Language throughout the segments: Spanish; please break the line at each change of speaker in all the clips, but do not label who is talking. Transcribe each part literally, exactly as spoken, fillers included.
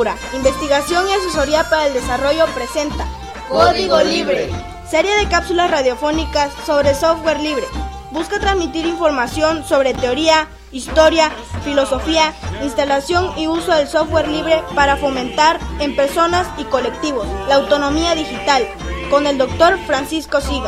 Púrpura, investigación y asesoría para el desarrollo presenta
Código Libre,
serie de cápsulas radiofónicas sobre software libre. Busca transmitir información sobre teoría, historia, filosofía, instalación y uso del software libre para fomentar en personas y colectivos la autonomía digital, con el doctor Francisco Siga.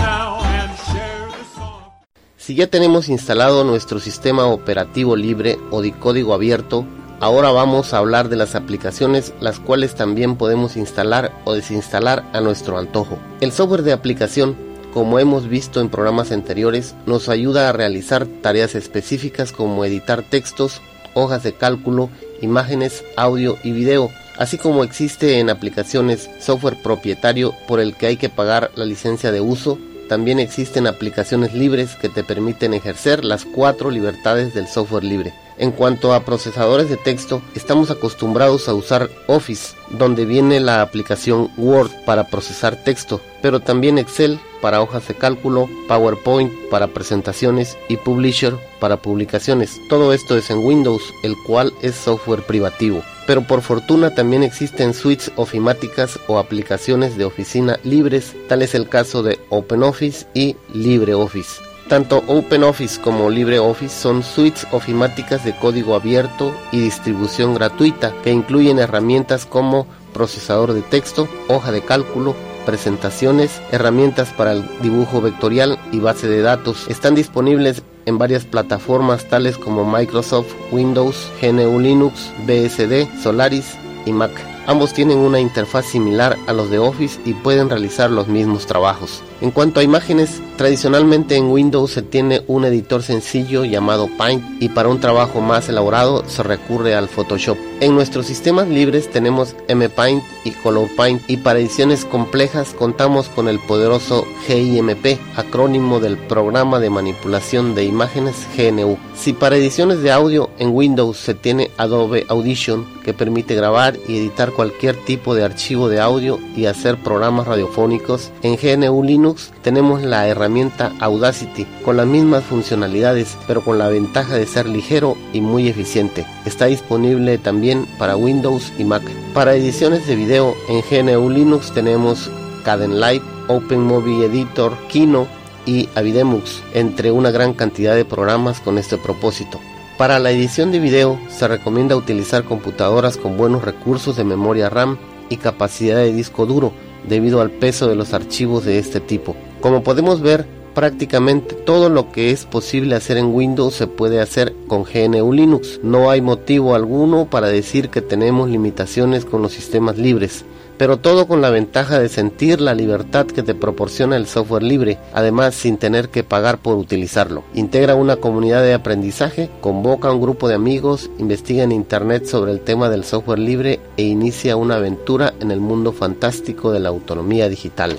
Si ya tenemos instalado nuestro sistema operativo libre o de código abierto, ahora vamos a hablar de las aplicaciones, las cuales también podemos instalar o desinstalar a nuestro antojo. El software de aplicación, como hemos visto en programas anteriores, nos ayuda a realizar tareas específicas como editar textos, hojas de cálculo, imágenes, audio y video, así como existe en aplicaciones software propietario por el que hay que pagar la licencia de uso. También existen aplicaciones libres que te permiten ejercer las cuatro libertades del software libre. En cuanto a procesadores de texto, estamos acostumbrados a usar Office, donde viene la aplicación Word para procesar texto, pero también Excel para hojas de cálculo, PowerPoint para presentaciones y Publisher para publicaciones. Todo esto es en Windows, el cual es software privativo. Pero por fortuna también existen suites ofimáticas o aplicaciones de oficina libres, tal es el caso de OpenOffice y LibreOffice. Tanto OpenOffice como LibreOffice son suites ofimáticas de código abierto y distribución gratuita que incluyen herramientas como procesador de texto, hoja de cálculo, presentaciones, herramientas para el dibujo vectorial y base de datos. Están disponibles en varias plataformas tales como Microsoft, Windows, G N U Linux, B S D, Solaris y Mac. Ambos tienen una interfaz similar a los de Office y pueden realizar los mismos trabajos. En cuanto a imágenes, tradicionalmente en Windows se tiene un editor sencillo llamado Paint y para un trabajo más elaborado se recurre al Photoshop. En nuestros sistemas libres tenemos MPaint y ColorPaint y para ediciones complejas contamos con el poderoso GIMP, acrónimo del programa de manipulación de imágenes G N U. Si para ediciones de audio en Windows se tiene Adobe Audition, que permite grabar y editar cualquier tipo de archivo de audio y hacer programas radiofónicos, en G N U Linux tenemos la herramienta Audacity con las mismas funcionalidades, pero con la ventaja de ser ligero y muy eficiente. Está disponible también para Windows y Mac. Para ediciones de video en G N U Linux tenemos Kdenlive, OpenMovie Editor, Kino y Avidemux, entre una gran cantidad de programas con este propósito. Para la edición de video se recomienda utilizar computadoras con buenos recursos de memoria RAM y capacidad de disco duro, debido al peso de los archivos de este tipo. Como podemos ver, prácticamente todo lo que es posible hacer en Windows se puede hacer con G N U Linux. No hay motivo alguno para decir que tenemos limitaciones con los sistemas libres, pero todo con la ventaja de sentir la libertad que te proporciona el software libre, además sin tener que pagar por utilizarlo. Integra una comunidad de aprendizaje, convoca a un grupo de amigos, investiga en internet sobre el tema del software libre e inicia una aventura en el mundo fantástico de la autonomía digital.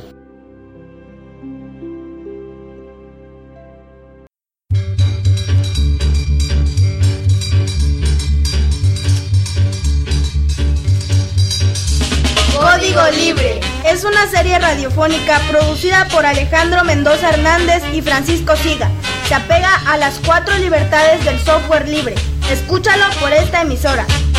Código Libre es una serie radiofónica producida por Alejandro Mendoza Hernández y Francisco Siga. Se apega a las cuatro libertades del software libre. Escúchalo por esta emisora.